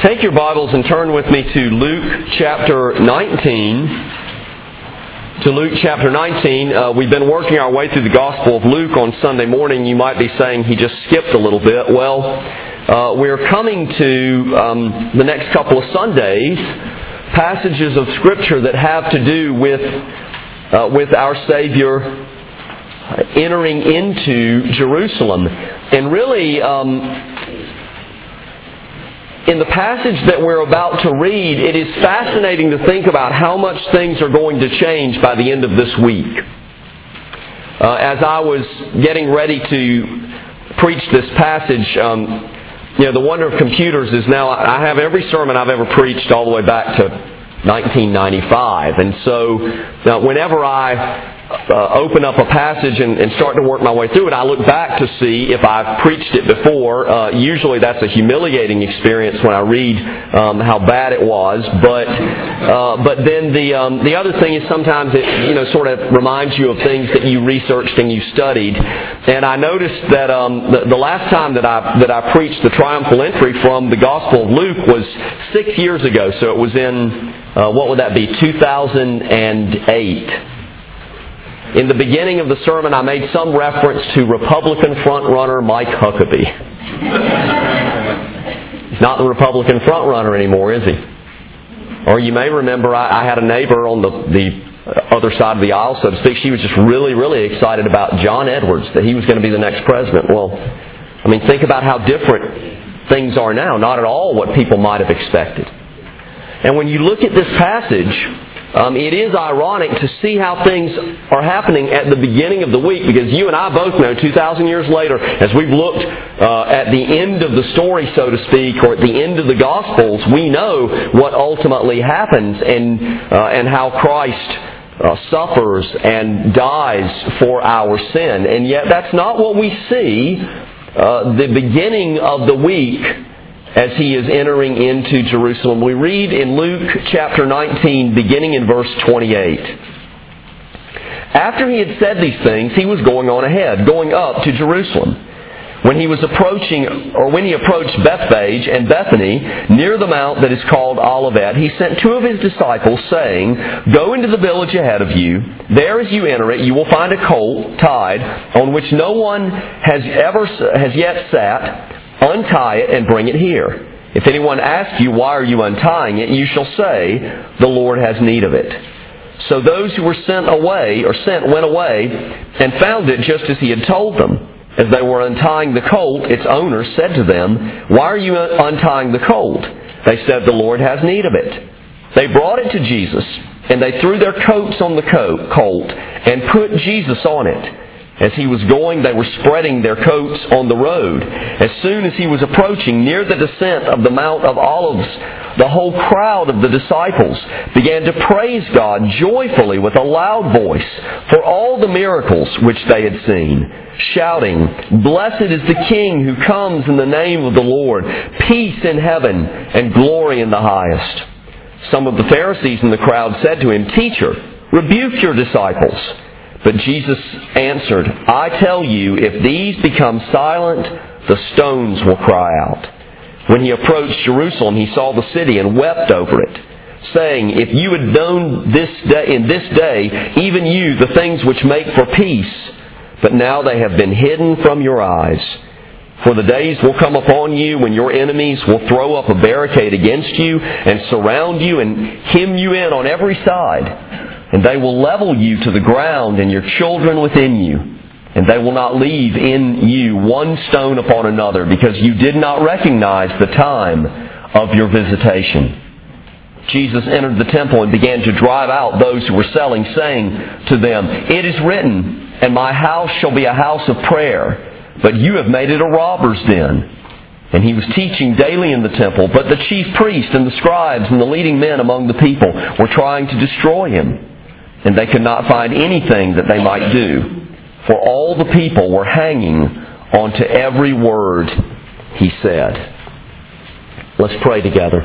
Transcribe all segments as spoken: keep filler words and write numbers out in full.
Take your Bibles and turn with me to Luke chapter nineteen. To Luke chapter nineteen. Uh, we've been working our way through the Gospel of Luke on Sunday morning. You might be saying he just skipped a little bit. Well, uh, we're coming to um, the next couple of Sundays, passages of Scripture that have to do with uh, with our Savior entering into Jerusalem. And really, um, in the passage that we're about to read, it is fascinating to think about how much things are going to change by the end of this week. Uh, as I was getting ready to preach this passage, um, you know, the wonder of computers is now I have every sermon I've ever preached all the way back to nineteen ninety-five. And so now whenever I uh, open up a passage and, and start to work my way through it, I look back to see if I've preached it before. Uh, usually that's a humiliating experience when I read um, how bad it was. But uh, but then the um, the other thing is sometimes it you know sort of reminds you of things that you researched and you studied. And I noticed that um, the, the last time that I that I preached the triumphal entry from the Gospel of Luke was six years ago. So it was in Uh, what would that be? two thousand eight. In the beginning of the sermon, I made some reference to Republican frontrunner Mike Huckabee. He's not the Republican frontrunner anymore, is he? Or you may remember I, I had a neighbor on the, the other side of the aisle, so to speak. She was just really, really excited about John Edwards, that he was going to be the next president. Well, I mean, think about how different things are now. Not at all what people might have expected. And when you look at this passage, um, it is ironic to see how things are happening at the beginning of the week, because you and I both know two thousand years later, as we've looked uh, at the end of the story, so to speak, or at the end of the Gospels, we know what ultimately happens and uh, and how Christ uh, suffers and dies for our sin. And yet that's not what we see uh, the beginning of the week as he is entering into Jerusalem. We read in Luke chapter nineteen, beginning in verse twenty-eight. After he had said these things, he was going on ahead, going up to Jerusalem. When he was approaching, or when he approached Bethphage and Bethany, near the mount that is called Olivet, he sent two of his disciples, saying, "Go into the village ahead of you. There as you enter it, you will find a colt tied, on which no one has ever has yet sat. Untie it and bring it here. If anyone asks you, why are you untying it, you shall say, the Lord has need of it." So those who were sent away, or sent, went away, and found it just as he had told them. As they were untying the colt, its owner said to them, "Why are you untying the colt?" They said, "The Lord has need of it." They brought it to Jesus, and they threw their coats on the colt, and put Jesus on it. As he was going, they were spreading their coats on the road. As soon as he was approaching near the descent of the Mount of Olives, the whole crowd of the disciples began to praise God joyfully with a loud voice for all the miracles which they had seen, shouting, "Blessed is the King who comes in the name of the Lord, peace in heaven and glory in the highest." Some of the Pharisees in the crowd said to him, "Teacher, rebuke your disciples." But Jesus answered, "I tell you, if these become silent, the stones will cry out." When he approached Jerusalem, he saw the city and wept over it, saying, "If you had known this day, in this day, even you, the things which make for peace, but now they have been hidden from your eyes. For the days will come upon you when your enemies will throw up a barricade against you and surround you and hem you in on every side. And they will level you to the ground and your children within you. And they will not leave in you one stone upon another, because you did not recognize the time of your visitation." Jesus entered the temple and began to drive out those who were selling, saying to them, "It is written, and my house shall be a house of prayer, but you have made it a robber's den." And he was teaching daily in the temple, but the chief priests and the scribes and the leading men among the people were trying to destroy him. And they could not find anything that they might do, for all the people were hanging on to every word he said. Let's pray together.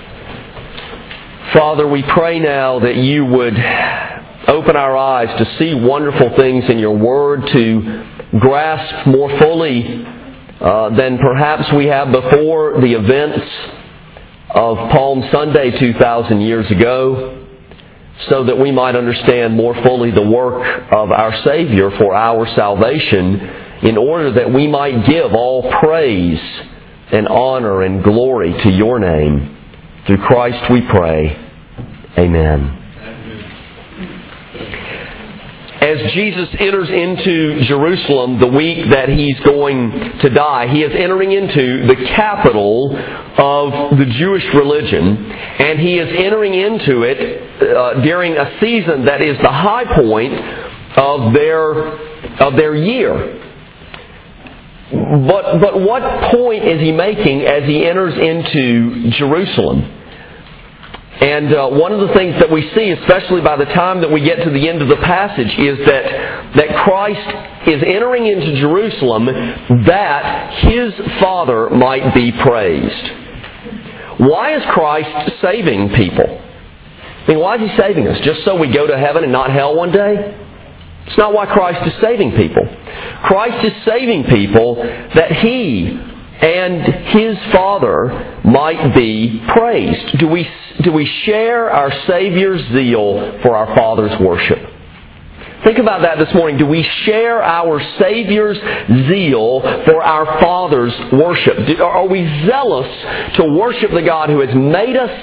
Father, we pray now that you would open our eyes to see wonderful things in your word, to grasp more fully uh, than perhaps we have before the events of Palm Sunday two thousand years ago, so that we might understand more fully the work of our Savior for our salvation, in order that we might give all praise and honor and glory to your name. Through Christ we pray. Amen. As Jesus enters into Jerusalem the week that He's going to die, He is entering into the capital of the Jewish religion, and He is entering into it uh, during a season that is the high point of their of their year. But but what point is He making as He enters into Jerusalem? And uh, one of the things that we see, especially by the time that we get to the end of the passage, is that, that Christ is entering into Jerusalem that His Father might be praised. Why is Christ saving people? I mean, why is He saving us? Just so we go to heaven and not hell one day? It's not why Christ is saving people. Christ is saving people that He and His Father might be praised. Do we, do we share our Savior's zeal for our Father's worship? Think about that this morning. Do we share our Savior's zeal for our Father's worship? Do, are we zealous to worship the God who has made us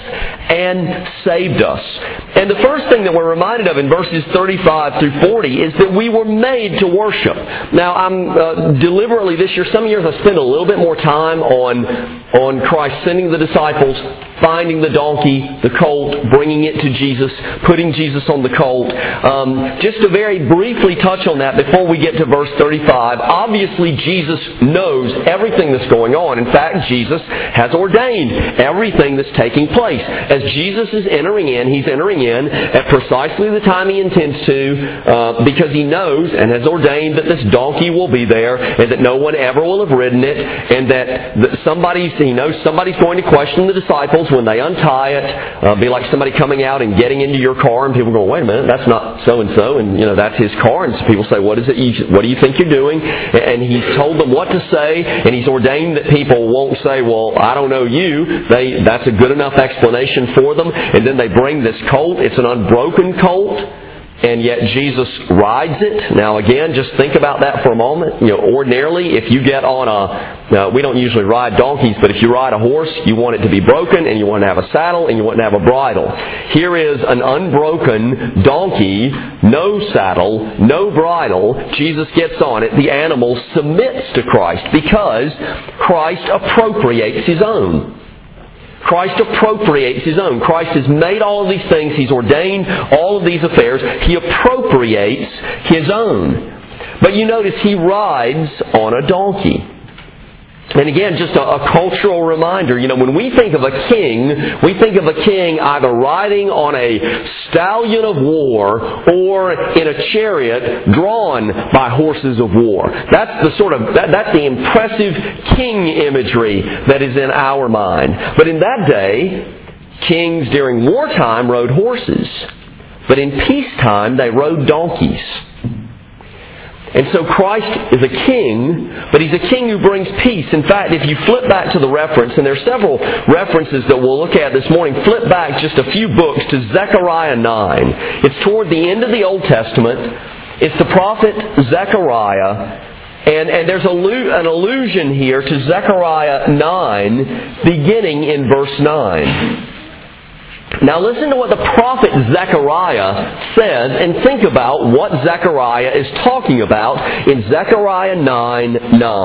and saved us? And the first thing that we're reminded of in verses thirty-five through forty is that we were made to worship. Now, I'm uh, deliberately this year, some years I spend a little bit more time on, on Christ sending the disciples, finding the donkey, the colt, bringing it to Jesus, putting Jesus on the colt. Um, just to very briefly touch on that before we get to verse thirty-five. Obviously, Jesus knows everything that's going on. In fact, Jesus has ordained everything that's taking place. As Jesus is entering in, He's entering in at precisely the time He intends to, uh, because He knows and has ordained that this donkey will be there, and that no one ever will have ridden it, and that somebody's, He knows somebody's going to question the disciples when they untie it. Uh, be like somebody coming out and getting into your car, and people go, wait a minute, that's not so-and-so, and you know, that's his car. And so people say, what is it? You, what do you think you're doing? And He's told them what to say, and He's ordained that people won't say, well, I don't know you. They, that's a good enough explanation for them. And then they bring this colt. It's an unbroken colt, and yet Jesus rides it. Now again, just think about that for a moment. You know, ordinarily, if you get on a, now we don't usually ride donkeys, but if you ride a horse, you want it to be broken, and you want to have a saddle, and you want to have a bridle. Here is an unbroken donkey, no saddle, no bridle. Jesus gets on it. The animal submits to Christ because Christ appropriates His own. Christ appropriates His own. Christ has made all of these things. He's ordained all of these affairs. He appropriates His own. But you notice He rides on a donkey. And again, just a, a cultural reminder, you know, when we think of a king, we think of a king either riding on a stallion of war or in a chariot drawn by horses of war. That's the sort of, that, that's the impressive king imagery that is in our mind. But in that day, kings during wartime rode horses. But in peacetime, they rode donkeys. And so Christ is a king, but He's a king who brings peace. In fact, if you flip back to the reference, and there are several references that we'll look at this morning, flip back just a few books to Zechariah nine. It's toward the end of the Old Testament. It's the prophet Zechariah. And, and there's a, an allusion here to Zechariah nine, beginning in verse nine. Now listen to what the prophet Zechariah says, and think about what Zechariah is talking about in Zechariah nine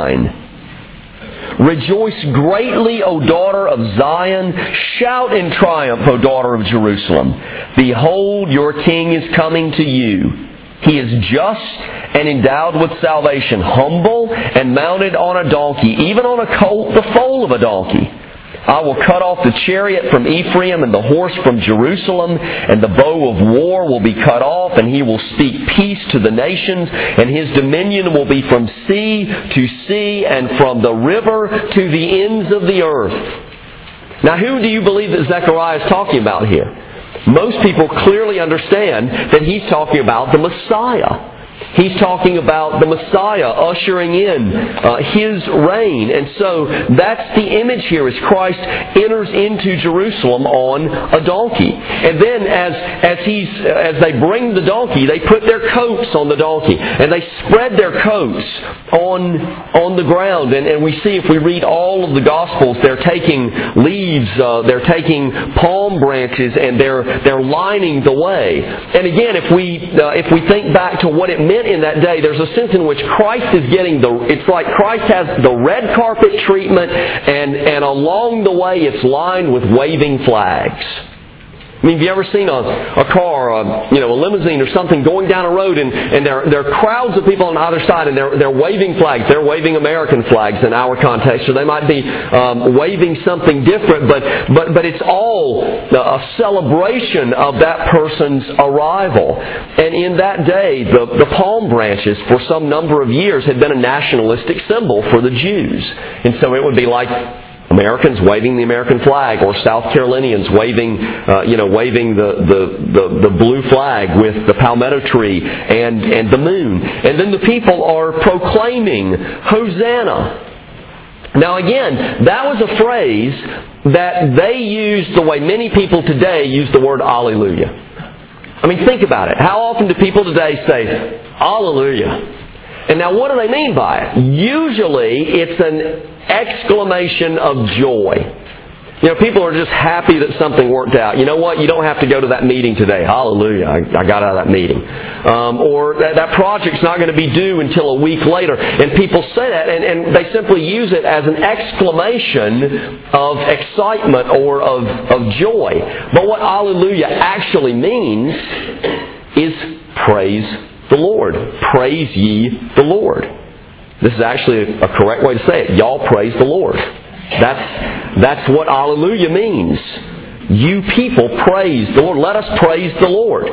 nine. Rejoice greatly, O daughter of Zion. Shout in triumph, O daughter of Jerusalem. Behold, your king is coming to you. He is just and endowed with salvation, humble and mounted on a donkey, even on a colt, the foal of a donkey. I will cut off the chariot from Ephraim and the horse from Jerusalem, and the bow of war will be cut off, and he will speak peace to the nations, and his dominion will be from sea to sea and from the river to the ends of the earth. Now, who do you believe that Zechariah is talking about here? Most people clearly understand that he's talking about the Messiah. He's talking about the Messiah ushering in uh, His reign. And so that's the image here as Christ enters into Jerusalem on a donkey. And then as as he's as they bring the donkey, they put their coats on the donkey. And they spread their coats on on the ground. And, and we see if we read all of the Gospels, they're taking leaves, uh, they're taking palm branches, and they're they're lining the way. And again, if we uh, if we think back to what it meant in that day, there's a sense in which Christ is getting the, it's like Christ has the red carpet treatment, and, and along the way it's lined with waving flags. I mean, have you ever seen a, a car, a, you know, a limousine or something going down a road, and, and there, there are crowds of people on either side, and they're, they're waving flags. They're waving American flags in our context, or they might be um, waving something different, but, but, but it's all a celebration of that person's arrival. And in that day, the, the palm branches for some number of years had been a nationalistic symbol for the Jews. And so it would be like Americans waving the American flag, or South Carolinians waving, uh, you know, waving the, the, the, the blue flag with the palmetto tree and, and the moon. And then the people are proclaiming, Hosanna. Now again, that was a phrase that they used the way many people today use the word Alleluia. I mean, think about it. How often do people today say, Alleluia? And now what do they mean by it? Usually it's an exclamation of joy. You know, people are just happy that something worked out. You know what? You don't have to go to that meeting today. Hallelujah. I, I got out of that meeting. Um, or that, that project's not going to be due until a week later. And people say that, and, and they simply use it as an exclamation of excitement or of, of joy. But what Alleluia actually means is praise the Lord. Praise ye the Lord. This is actually a, a correct way to say it. Y'all praise the Lord. That's, that's what Alleluia means. You people praise the Lord. Let us praise the Lord.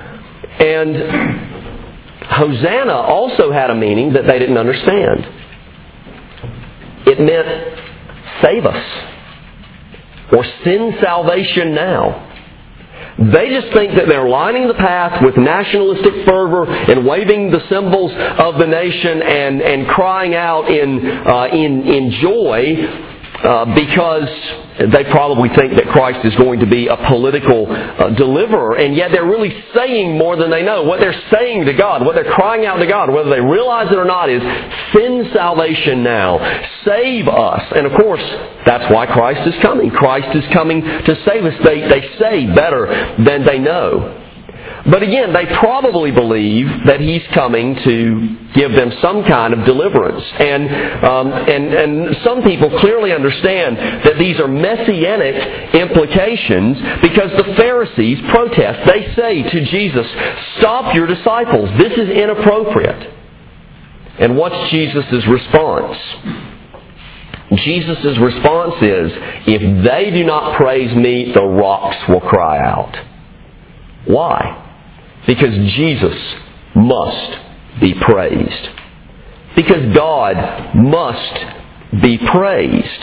And Hosanna also had a meaning that they didn't understand. It meant save us, or send salvation now. They just think that they're lining the path with nationalistic fervor and waving the symbols of the nation and, and crying out in, uh, in, in joy uh, because they probably think that Christ is going to be a political uh, deliverer, and yet they're really saying more than they know. What they're saying to God, what they're crying out to God, whether they realize it or not, is send salvation now. Save us. And of course, that's why Christ is coming. Christ is coming to save us. They, they say better than they know. But again, they probably believe that He's coming to give them some kind of deliverance. And, um, and, and some people clearly understand that these are messianic implications because the Pharisees protest. They say to Jesus, stop your disciples. This is inappropriate. And what's Jesus' response? Jesus' response is, if they do not praise me, the rocks will cry out. Why? Because Jesus must be praised. Because God must be praised.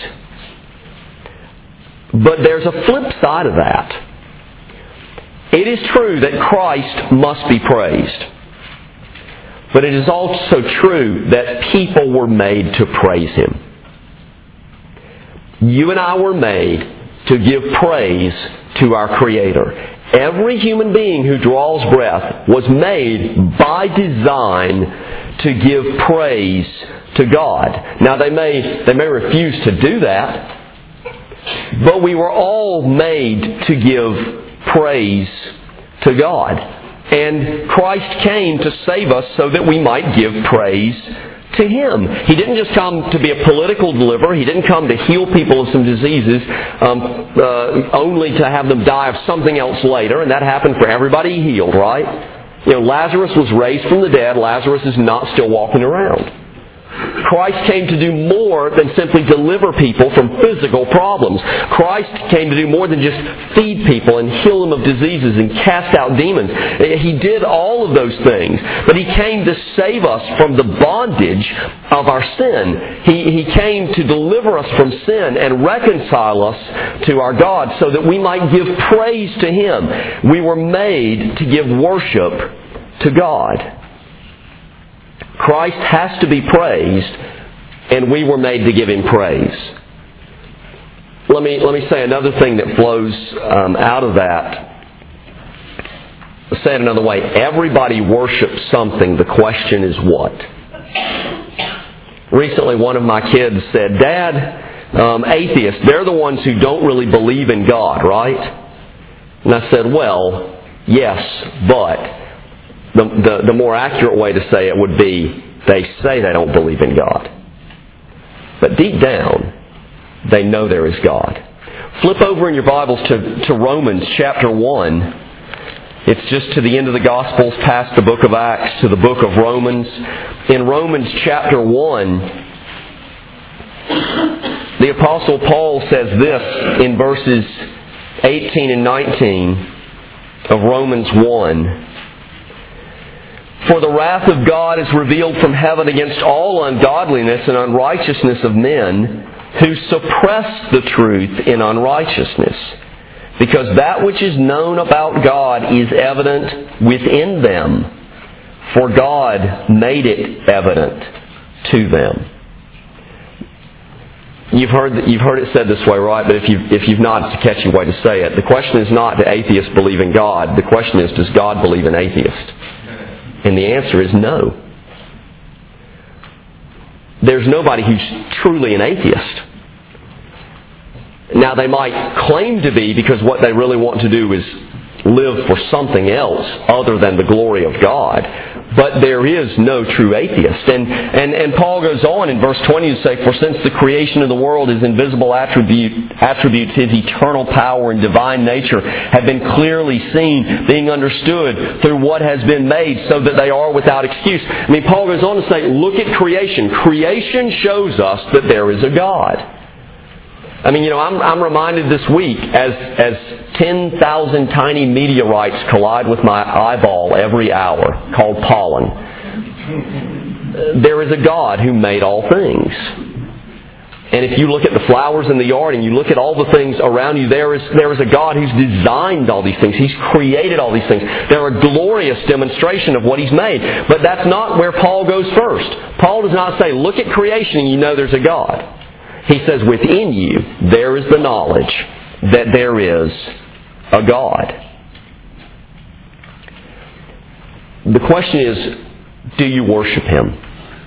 But there's a flip side of that. It is true that Christ must be praised. But it is also true that people were made to praise Him. You and I were made to give praise to our Creator. Every human being who draws breath was made by design to give praise to God. Now they may, they may refuse to do that, but we were all made to give praise to God. And Christ came to save us so that we might give praise to Him. He didn't just come to be a political deliverer. He didn't come to heal people of some diseases um, uh, only to have them die of something else later. And that happened for everybody He healed, right? You know, Lazarus was raised from the dead. Lazarus is not still walking around. Christ came to do more than simply deliver people from physical problems. Christ came to do more than just feed people and heal them of diseases and cast out demons. He did all of those things. But He came to save us from the bondage of our sin. He, he came to deliver us from sin and reconcile us to our God so that we might give praise to Him. We were made to give worship to God. Christ has to be praised, and we were made to give Him praise. Let me, let me say another thing that flows um, out of that. Say it another way. Everybody worships something. The question is what? Recently, one of my kids said, Dad, um, atheists, they're the ones who don't really believe in God, right? And I said, well, yes, but the, the, the more accurate way to say it would be, they say they don't believe in God. But deep down, they know there is God. Flip over in your Bibles to, to Romans chapter one. It's just to the end of the Gospels, past the book of Acts, to the book of Romans. In Romans chapter one, the Apostle Paul says this in verses eighteen and nineteen of Romans one. For the wrath of God is revealed from heaven against all ungodliness and unrighteousness of men who suppress the truth in unrighteousness. Because that which is known about God is evident within them, for God made it evident to them. You've heard you've heard it said this way, right? But if you if you've not, it's a catchy way to say it. The question is not, do atheists believe in God? The question is, does God believe in atheists? And the answer is no. There's nobody who's truly an atheist. Now, they might claim to be, because what they really want to do is live for something else other than the glory of God. But there is no true atheist. And, and, and Paul goes on in verse twenty to say, for since the creation of the world, His invisible attribute, attributes, His eternal power and divine nature have been clearly seen, being understood through what has been made, so that they are without excuse. I mean, Paul goes on to say, look at creation. Creation shows us that there is a God. I mean, you know, I'm, I'm reminded this week as, as ten thousand tiny meteorites collide with my eyeball every hour, called pollen. There is a God who made all things. And if you look at the flowers in the yard and you look at all the things around you, there is, there is a God who's designed all these things. He's created all these things. They're a glorious demonstration of what He's made. But that's not where Paul goes first. Paul does not say, look at creation and you know there's a God. He says, within you, there is the knowledge that there is a God. The question is, do you worship Him?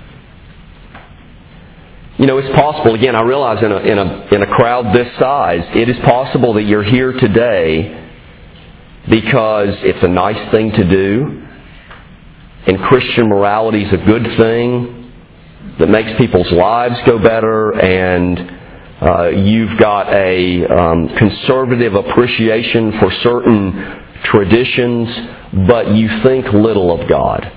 You know, it's possible, again, I realize in a, in a, in a crowd this size, it is possible that you're here today because it's a nice thing to do, and Christian morality is a good thing that makes people's lives go better, and uh, you've got a um, conservative appreciation for certain traditions, but you think little of God.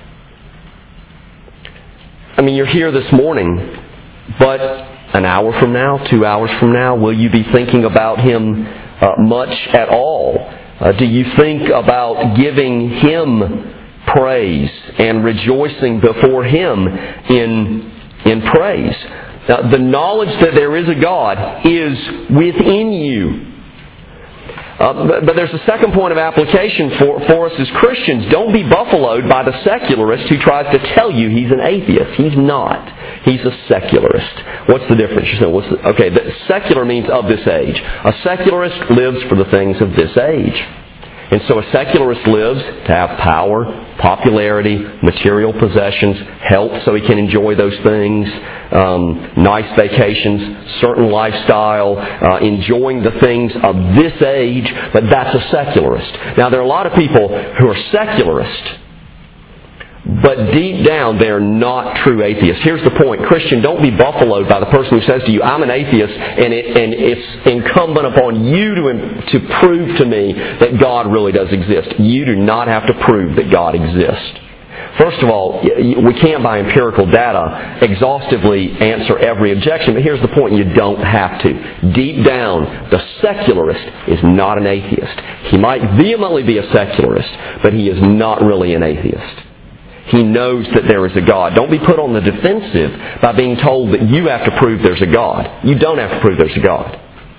I mean, you're here this morning, but an hour from now, two hours from now, will you be thinking about Him uh, much at all? Uh, do you think about giving Him praise and rejoicing before Him in in praise? Now, the knowledge that there is a God is within you. Uh, but, but there's a second point of application for, for us as Christians. Don't be buffaloed by the secularist who tries to tell you he's an atheist. He's not. He's a secularist. What's the difference? You say, what's the, okay, the secular means of this age. A secularist lives for the things of this age. And so a secularist lives to have power, popularity, material possessions, health so he can enjoy those things, um, nice vacations, certain lifestyle, uh, enjoying the things of this age, but that's a secularist. Now there are a lot of people who are secularists, but deep down they're not true atheists. Here's the point. Christian, don't be buffaloed by the person who says to you, I'm an atheist, and, it, and it's incumbent upon you to, to prove to me that God really does exist. You do not have to prove that God exists. First of all, we can't by empirical data exhaustively answer every objection, but here's the point, you don't have to. Deep down, the secularist is not an atheist. He might vehemently be a secularist, but he is not really an atheist. He knows that there is a God. Don't be put on the defensive by being told that you have to prove there's a God. You don't have to prove there's a God.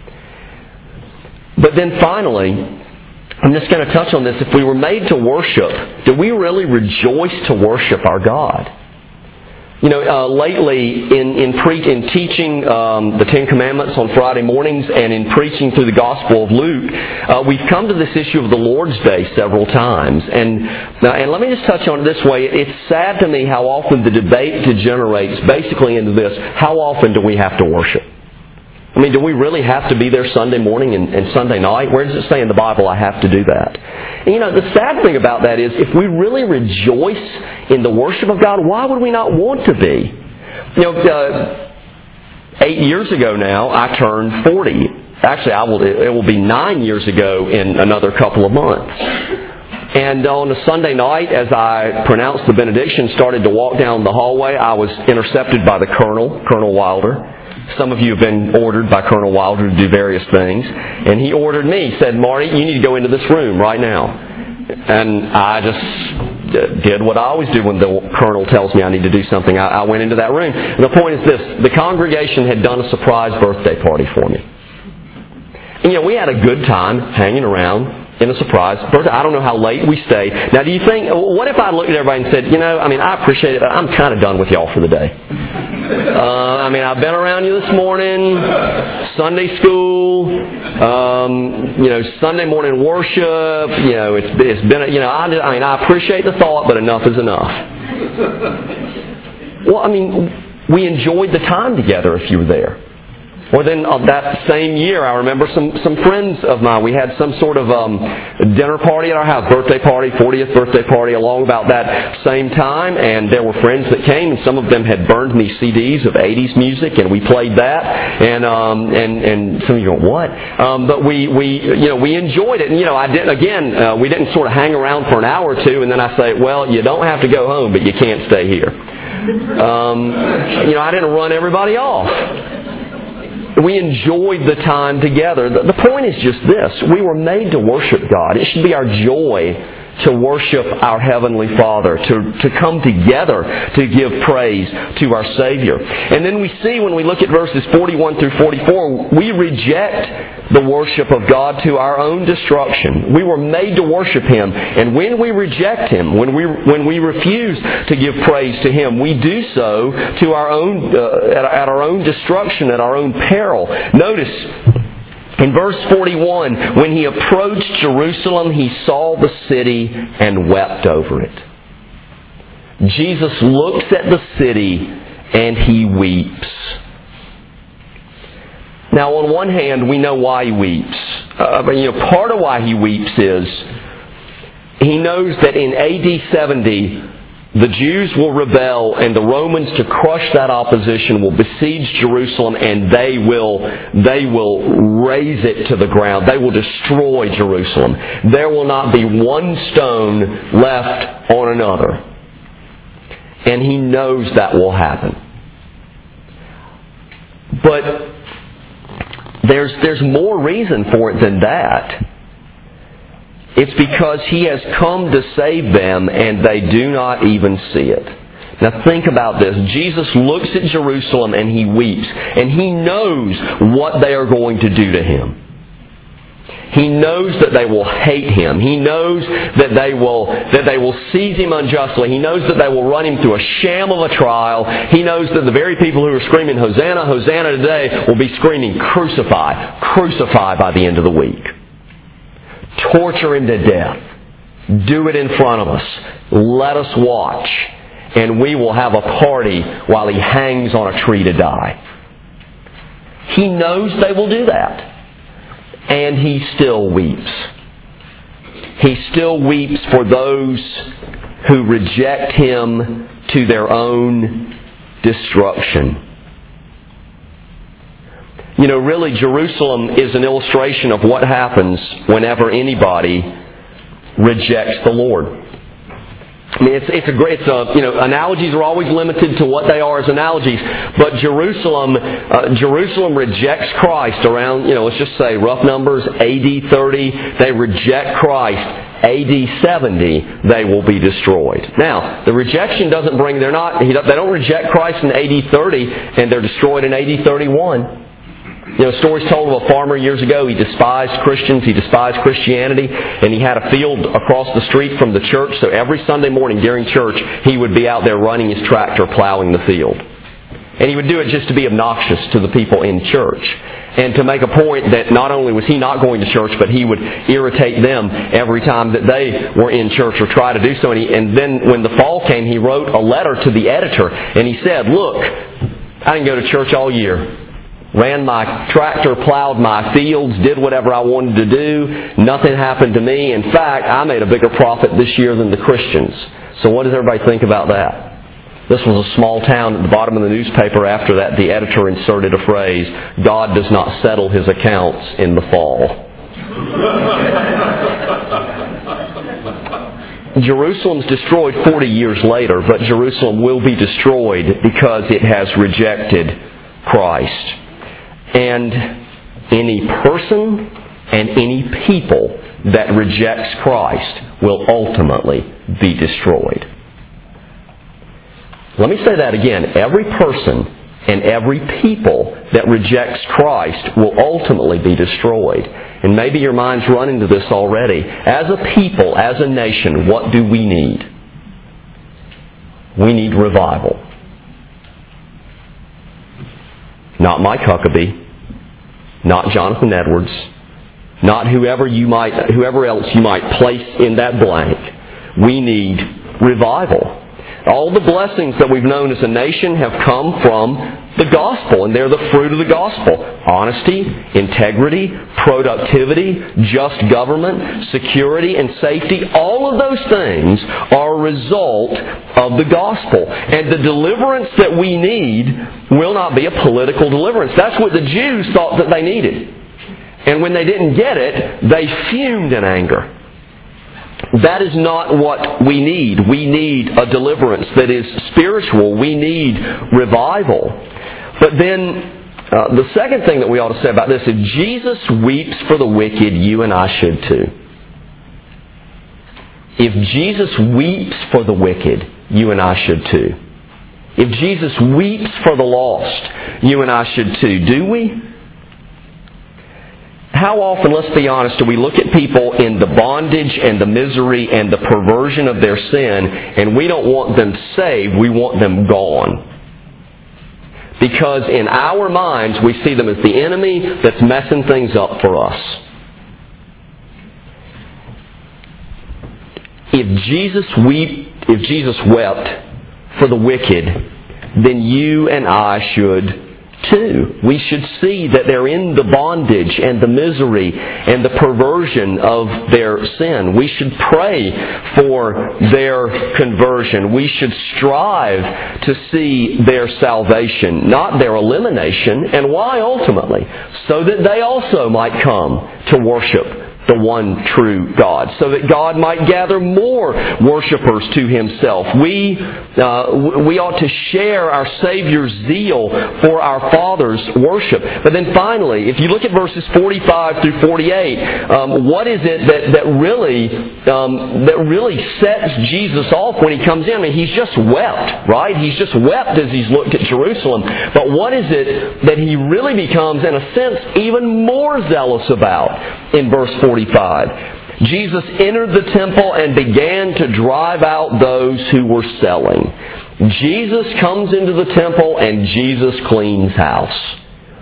But then finally, I'm just going to touch on this. If we were made to worship, do we really rejoice to worship our God? You know, uh, lately in in, pre- in teaching um, the Ten Commandments on Friday mornings and in preaching through the Gospel of Luke, uh, we've come to this issue of the Lord's Day several times. And now, and let me just touch on it this way. It's sad to me how often the debate degenerates basically into this: how often do we have to worship? I mean, do we really have to be there Sunday morning and, and Sunday night? Where does it say in the Bible I have to do that? And you know, the sad thing about that is if we really rejoice in the worship of God, why would we not want to be? You know, uh, eight years ago now, I turned forty. Actually, I will, it will be nine years ago in another couple of months. And on a Sunday night, as I pronounced the benediction, started to walk down the hallway, I was intercepted by the Colonel, Colonel Wilder. Some of you have been ordered by Colonel Wilder to do various things. And he ordered me, said, "Marty, you need to go into this room right now." And I just did what I always do when the Colonel tells me I need to do something. I, I went into that room. And the point is this: the congregation had done a surprise birthday party for me. And, you know, we had a good time hanging around in a surprise birthday. I don't know how late we stayed. Now, do you think, what if I looked at everybody and said, you know, I mean, I appreciate it, but I'm kind of done with y'all for the day. Uh, I mean, I've been around you this morning, Sunday school, um, you know, Sunday morning worship, you know, it's, it's been, you know, I, I mean, I appreciate the thought, but enough is enough. Well, I mean, we enjoyed the time together if you were there. Or then uh, that same year, I remember some, some friends of mine, we had some sort of um, dinner party at our house, birthday party, fortieth birthday party, along about that same time, and there were friends that came, and some of them had burned me C Ds of eighties music, and we played that, and um, and, and some of you go, what? Um, but we, we, you know, we enjoyed it, and you know, I didn't, again, uh, we didn't sort of hang around for an hour or two, and then I say, well, you don't have to go home, but you can't stay here. Um, you know, I didn't run everybody off. We enjoyed the time together. The point is just this: we were made to worship God. It should be our joy to worship our Heavenly Father, to, to come together to give praise to our Savior. And then we see when we look at verses forty-one through forty-four, we reject the worship of God to our own destruction. We were made to worship Him, and when we reject Him, when we when we refuse to give praise to Him, we do so to our own uh, at, at our own destruction, at our own peril. Notice in verse forty-one, when He approached Jerusalem, He saw the city and wept over it. Jesus looks at the city and He weeps. Now, on one hand, we know why He weeps. Uh, but, you know, part of why He weeps is He knows that in A D seventy, the Jews will rebel, and the Romans, to crush that opposition, will besiege Jerusalem, and they will they will raze it to the ground. They will destroy Jerusalem. There will not be one stone left on another. And He knows that will happen. But there's there's more reason for it than that. It's because He has come to save them, and they do not even see it. Now think about this. Jesus looks at Jerusalem and He weeps, and He knows what they are going to do to Him. He knows that they will hate Him. He knows that they will that they will seize Him unjustly. He knows that they will run Him through a sham of a trial. He knows that the very people who are screaming, Hosanna, Hosanna today, will be screaming, crucify, crucify by the end of the week. Torture Him to death. Do it in front of us. Let us watch. And we will have a party while He hangs on a tree to die. He knows they will do that. And He still weeps. He still weeps for those who reject Him to their own destruction. You know, really, Jerusalem is an illustration of what happens whenever anybody rejects the Lord. I mean, it's, it's a great, it's a, you know, analogies are always limited to what they are as analogies, but Jerusalem, uh, Jerusalem rejects Christ around, you know, let's just say rough numbers, A D thirty, they reject Christ. A D seventy, they will be destroyed. Now, the rejection doesn't bring, they're not, they don't reject Christ in A D thirty and they're destroyed in A D thirty-one. You know, stories told of a farmer years ago. He despised Christians. He despised Christianity. And he had a field across the street from the church. So every Sunday morning during church, he would be out there running his tractor, plowing the field. And he would do it just to be obnoxious to the people in church. And to make a point that not only was he not going to church, but he would irritate them every time that they were in church or try to do so. And, he, and then when the fall came, he wrote a letter to the editor. And he said, look, I didn't go to church all year. Ran my tractor, plowed my fields, did whatever I wanted to do. Nothing happened to me. In fact, I made a bigger profit this year than the Christians. So what does everybody think about that? This was a small town. At the bottom of the newspaper after that, the editor inserted a phrase, God does not settle his accounts in the fall. Jerusalem's destroyed forty years later, but Jerusalem will be destroyed because it has rejected Christ. And any person and any people that rejects Christ will ultimately be destroyed. Let me say that again. Every person and every people that rejects Christ will ultimately be destroyed. And maybe your mind's run into this already. As a people, as a nation, what do we need? We need revival. Not Mike Huckabee. Not Jonathan Edwards. Not whoever you might, whoever else you might place in that blank. We need revival. All the blessings that we've known as a nation have come from the gospel, and they're the fruit of the gospel. Honesty, integrity, productivity, just government, security, and safety. All of those things are a result of the gospel. And the deliverance that we need will not be a political deliverance. That's what the Jews thought that they needed. And when they didn't get it, they fumed in anger. That is not what we need. We need a deliverance that is spiritual. We need revival. But then, uh, the second thing that we ought to say about this is Jesus weeps for the wicked, you and I should too. If Jesus weeps for the wicked, you and I should too. If Jesus weeps for the lost, you and I should too. Do we? How often, let's be honest, do we look at people in the bondage and the misery and the perversion of their sin, and we don't want them saved, we want them gone? Because in our minds, we see them as the enemy that's messing things up for us. If Jesus weep, if Jesus wept for the wicked, then you and I should too. We should see that they're in the bondage and the misery and the perversion of their sin. We should pray for their conversion. We should strive to see their salvation, not their elimination. And why ultimately? So that they also might come to worship the one true God, so that God might gather more worshipers to Himself. We uh, we ought to share our Savior's zeal for our Father's worship. But then finally, if you look at verses forty-five through forty-eight, um, what is it that that really um, that really sets Jesus off when He comes in? I mean, He's just wept, right? He's just wept as He's looked at Jerusalem. But what is it that He really becomes, in a sense, even more zealous about in verse forty-five? Jesus entered the temple and began to drive out those who were selling. Jesus comes into the temple and Jesus cleans house.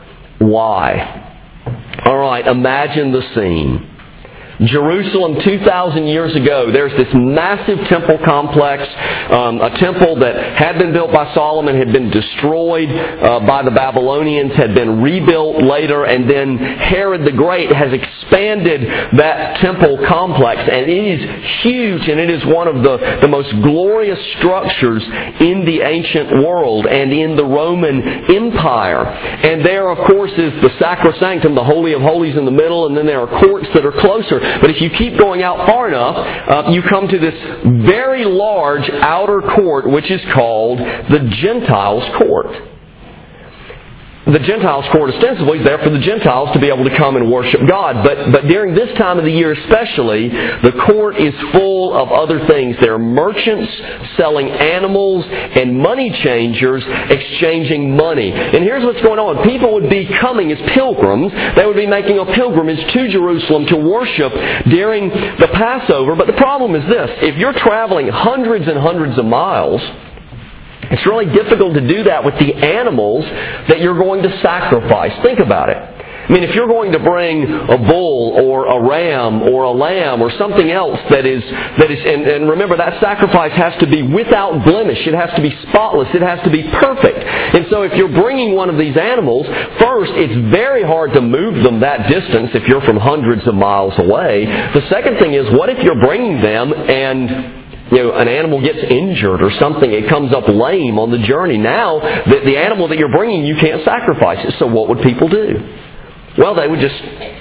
Why? All right, imagine the scene. Jerusalem two thousand years ago, there's this massive temple complex, um, a temple that had been built by Solomon, had been destroyed uh, by the Babylonians, had been rebuilt later, and then Herod the Great has expanded that temple complex, and it is huge, and it is one of the, the most glorious structures in the ancient world and in the Roman Empire. And there, of course, is the Sacrosanctum, the Holy of Holies in the middle, and then there are courts that are closer. But if you keep going out far enough, uh, you come to this very large outer court, which is called the Gentiles' court. the Gentiles' court ostensibly is there for the Gentiles to be able to come and worship God. But, but during this time of the year especially, the court is full of other things. There are merchants selling animals and money changers exchanging money. And here's what's going on. People would be coming as pilgrims. They would be making a pilgrimage to Jerusalem to worship during the Passover. But the problem is this. If you're traveling hundreds and hundreds of miles, it's really difficult to do that with the animals that you're going to sacrifice. Think about it. I mean, if you're going to bring a bull or a ram or a lamb or something else that is, that is, and, and remember that sacrifice has to be without blemish. It has to be spotless. It has to be perfect. And so if you're bringing one of these animals, first, it's very hard to move them that distance if you're from hundreds of miles away. The second thing is, what if you're bringing them and you know, an animal gets injured or something, it comes up lame on the journey. Now, the, the animal that you're bringing, you can't sacrifice it. So what would people do? Well, they would just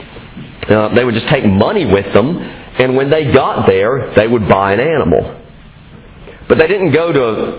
uh, they would just take money with them, and when they got there, they would buy an animal. But they didn't go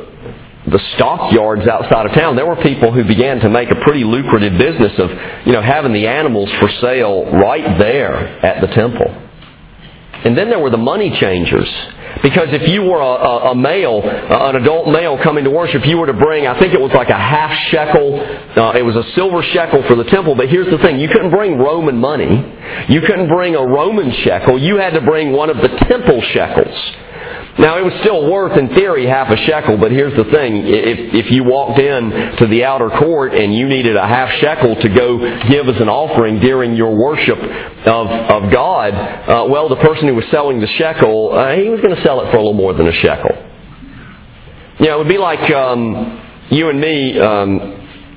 to the stockyards outside of town. There were people who began to make a pretty lucrative business of, you know, having the animals for sale right there at the temple. And then there were the money changers. Because if you were a, a, a male, an adult male coming to worship, you were to bring, I think it was like a half shekel. Uh, it was a silver shekel for the temple. But here's the thing. You couldn't bring Roman money. You couldn't bring a Roman shekel. You had to bring one of the temple shekels. Now, it was still worth, in theory, half a shekel, but here's the thing. If, if you walked in to the outer court and you needed a half shekel to go give as an offering during your worship of, of God, uh, well, the person who was selling the shekel, uh, he was going to sell it for a little more than a shekel. You know, it would be like um, you and me... Um,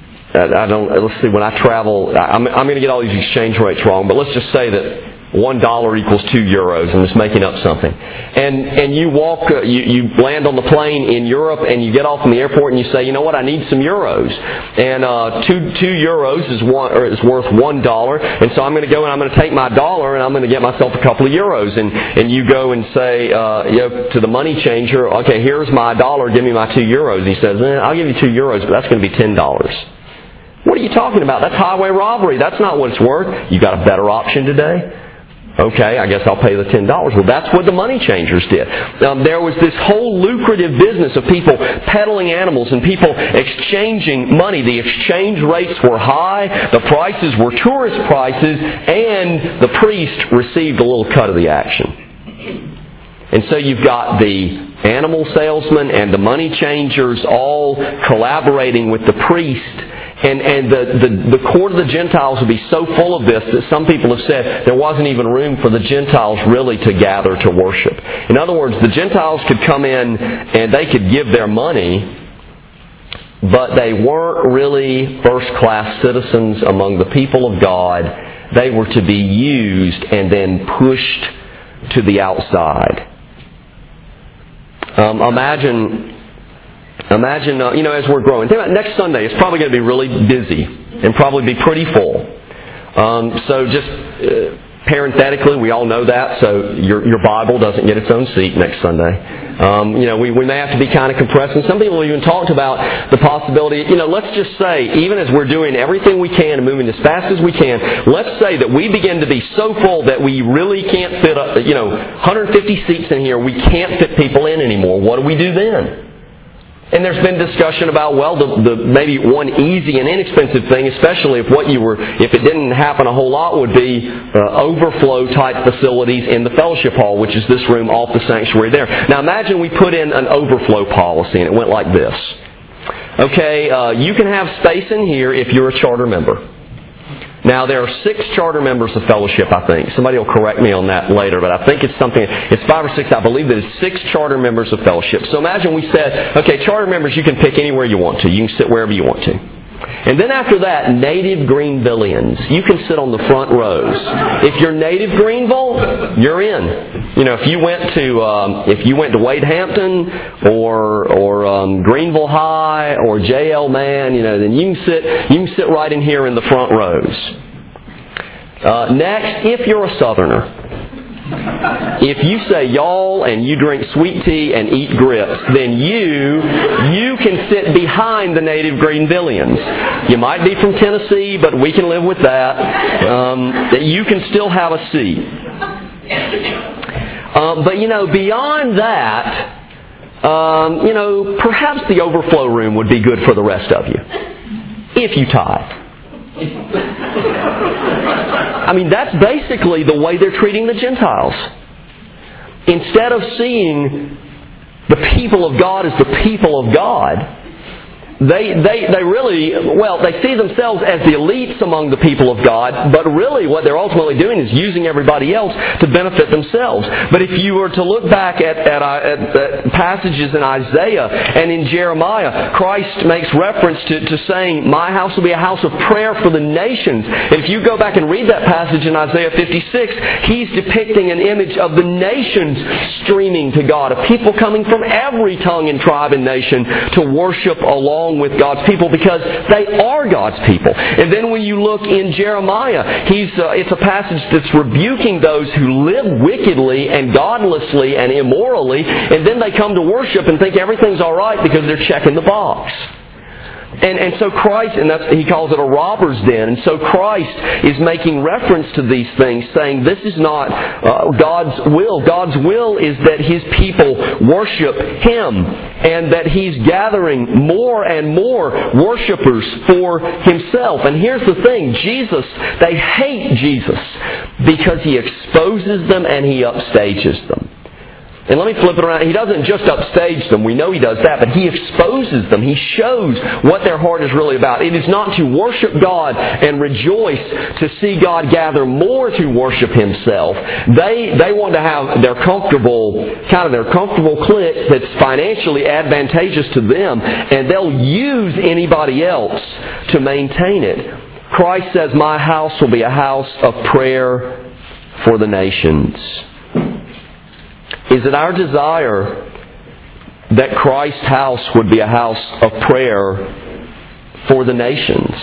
I don't, let's see, when I travel, I'm, I'm going to get all these exchange rates wrong, but let's just say that one dollar equals two euros. I'm just making up something. And and you walk, uh, you, you land on the plane in Europe and you get off from the airport and you say, you know what, I need some euros. And uh, two two euros is one or is worth one dollar. And so I'm going to go and I'm going to take my dollar and I'm going to get myself a couple of euros. And and you go and say, uh, you know, to the money changer, okay, here's my dollar, give me my two euros. He says, eh, I'll give you two euros, but that's going to be ten dollars. What are you talking about? That's highway robbery. That's not what it's worth. You got a better option today? Okay, I guess I'll pay the ten dollars. Well, that's what the money changers did. Um, there was this whole lucrative business of people peddling animals and people exchanging money. The exchange rates were high, the prices were tourist prices, and the priest received a little cut of the action. And so you've got the animal salesman and the money changers all collaborating with the priest. And, and the, the, the court of the Gentiles would be so full of this that some people have said there wasn't even room for the Gentiles really to gather to worship. In other words, the Gentiles could come in and they could give their money, but they weren't really first-class citizens among the people of God. They were to be used and then pushed to the outside. Um, imagine... Imagine, uh, you know, as we're growing. Think about next Sunday. It's probably going to be really busy and probably be pretty full. Um, so just uh, parenthetically, we all know that. So your your Bible doesn't get its own seat next Sunday. Um, you know, we, we may have to be kind of compressed. And some people have even talked about the possibility, you know, let's just say, even as we're doing everything we can and moving as fast as we can, let's say that we begin to be so full that we really can't fit, uh, you know, one hundred fifty seats in here. We can't fit people in anymore. What do we do then? And there's been discussion about, well, the, the maybe one easy and inexpensive thing, especially if what you were, if it didn't happen a whole lot, would be uh, overflow type facilities in the fellowship hall, which is this room off the sanctuary there. Now imagine we put in an overflow policy and it went like this. Okay, uh, you can have space in here if you're a charter member. Now, there are six charter members of fellowship, I think. Somebody will correct me on that later, but I think it's something, it's five or six, I believe that it's six charter members of fellowship. So imagine we said, okay, charter members, you can pick anywhere you want to. You can sit wherever you want to. And then after that, native Greenvillians. You can sit on the front rows. If you're native Greenville, you're in. You know, if you went to um, if you went to Wade Hampton or or um, Greenville High or J L Man, you know, then you can sit you can sit right in here in the front rows. Uh, next, if you're a Southerner. If you say y'all and you drink sweet tea and eat grits, then you you can sit behind the native Greenvillians. You might be from Tennessee, but we can live with that. Um, that you can still have a seat. Um, but you know, beyond that, um, you know, perhaps the overflow room would be good for the rest of you, if you tithe. I mean, that's basically the way they're treating the Gentiles. Instead of seeing the people of God as the people of God, They, they, they really, well, they see themselves as the elites among the people of God, but really what they're ultimately doing is using everybody else to benefit themselves. But if you were to look back at, at, at, at passages in Isaiah and in Jeremiah, Christ makes reference to, to saying, my house will be a house of prayer for the nations. And if you go back and read that passage in Isaiah fifty-six, he's depicting an image of the nations streaming to God, of people coming from every tongue and tribe and nation to worship along with God's people, because they are God's people. And then when you look in Jeremiah, he's uh, it's a passage that's rebuking those who live wickedly and godlessly and immorally, and then they come to worship and think everything's all right because they're checking the box. And, and so Christ, and that's, he calls it a robber's den, and so Christ is making reference to these things, saying this is not uh, God's will. God's will is that His people worship Him, and that He's gathering more and more worshipers for Himself. And here's the thing, Jesus, they hate Jesus because He exposes them and He upstages them. And let me flip it around. He doesn't just upstage them. We know He does that. But He exposes them. He shows what their heart is really about. It is not to worship God and rejoice to see God gather more to worship Himself. They they want to have their comfortable, kind of their comfortable clique that's financially advantageous to them. And they'll use anybody else to maintain it. Christ says, my house will be a house of prayer for the nations. Is it our desire that Christ's house would be a house of prayer for the nations?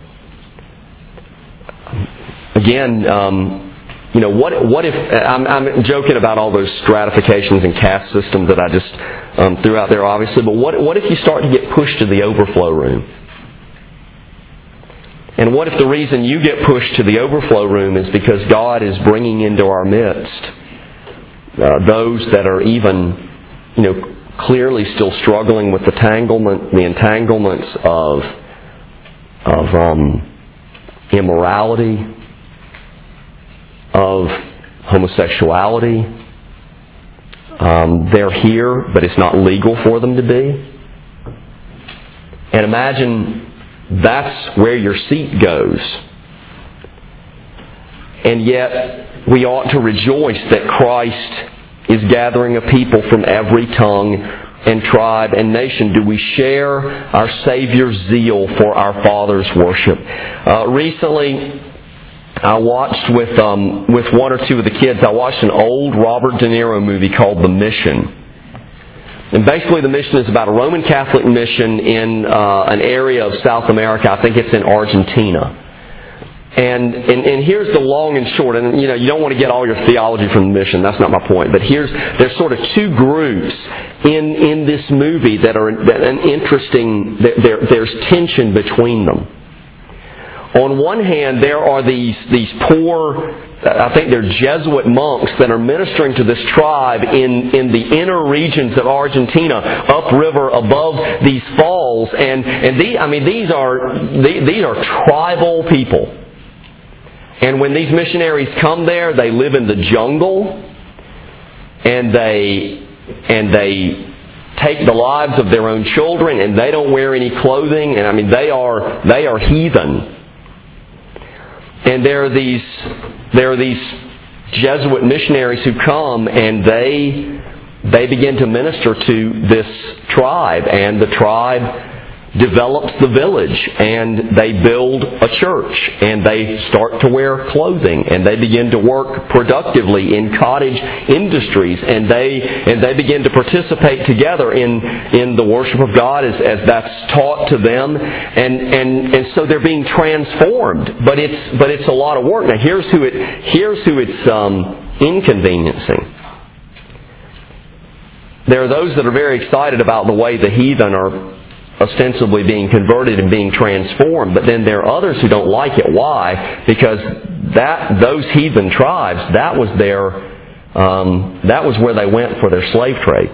Again, um, you know, what what if, I'm, I'm joking about all those stratifications and caste systems that I just um, threw out there, obviously, but what, what if you start to get pushed to the overflow room? And what if the reason you get pushed to the overflow room is because God is bringing into our midst Uh, those that are even, you know, clearly still struggling with the tanglement, the entanglements of of um, immorality, of homosexuality. Um, they're here, but it's not legal for them to be. And imagine that's where your seat goes. And yet, we ought to rejoice that Christ is gathering a people from every tongue and tribe and nation. Do we share our Savior's zeal for our Father's worship? Uh, recently, I watched with um, with one or two of the kids, I watched an old Robert De Niro movie called The Mission. And basically the mission is about a Roman Catholic mission in uh, an area of South America. I think it's in Argentina. And, and and here's the long and short, and you know, you don't want to get all your theology from the mission, that's not my point, but here's, there's sort of two groups in in this movie that are that an interesting, there, there's tension between them. On one hand, there are these these poor, I think they're Jesuit monks that are ministering to this tribe in, in the inner regions of Argentina, upriver above these falls, and, and these, I mean, these are, these are tribal people. And when these missionaries come there, they live in the jungle, and they and they take the lives of their own children, and they don't wear any clothing. And I mean, they are they are heathen. And there are these there are these Jesuit missionaries who come, and they they begin to minister to this tribe, and the tribe develops the village, and they build a church, and they start to wear clothing, and they begin to work productively in cottage industries, and they and they begin to participate together in in the worship of God as, as that's taught to them, and and and so they're being transformed. But it's but it's a lot of work. Now here's who it here's who it's um inconveniencing. There are those that are very excited about the way the heathen are ostensibly being converted and being transformed, but then there are others who don't like it. Why? Because that those heathen tribes, that was their um, that was where they went for their slave trade.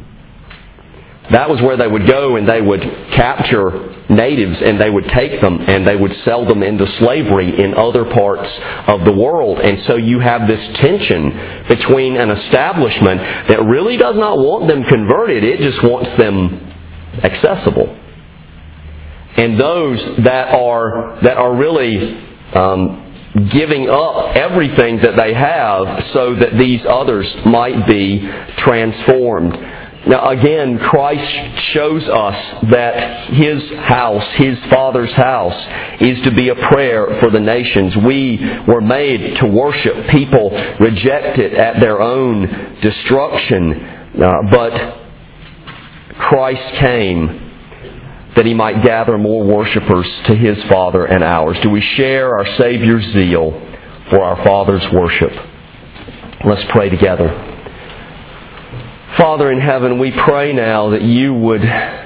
That was where they would go and they would capture natives and they would take them and they would sell them into slavery in other parts of the world. And so you have this tension between an establishment that really does not want them converted. It just wants them accessible. And those that are, that are really um, giving up everything that they have so that these others might be transformed. Now again, Christ shows us that His house, His Father's house, is to be a prayer for the nations. We were made to worship. People reject it at their own destruction. Uh, but Christ came that He might gather more worshipers to His Father and ours. Do we share our Savior's zeal for our Father's worship? Let's pray together. Father in heaven, we pray now that You would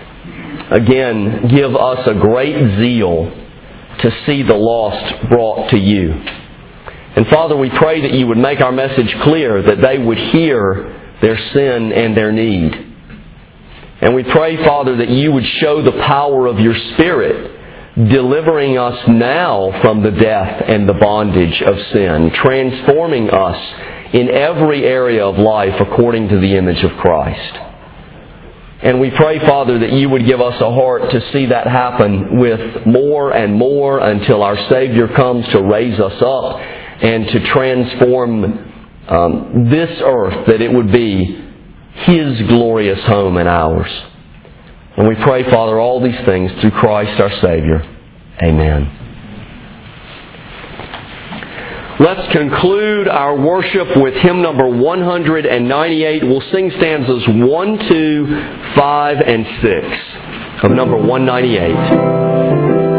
again give us a great zeal to see the lost brought to You. And Father, we pray that You would make our message clear, that they would hear their sin and their need. And we pray, Father, that You would show the power of Your Spirit, delivering us now from the death and the bondage of sin, transforming us in every area of life according to the image of Christ. And we pray, Father, that You would give us a heart to see that happen with more and more until our Savior comes to raise us up and to transform um, this earth, that it would be His glorious home and ours. And we pray, Father, all these things through Christ our Savior. Amen. Let's conclude our worship with hymn number one ninety-eight. We'll sing stanzas one, two, five, and six of number one ninety-eight.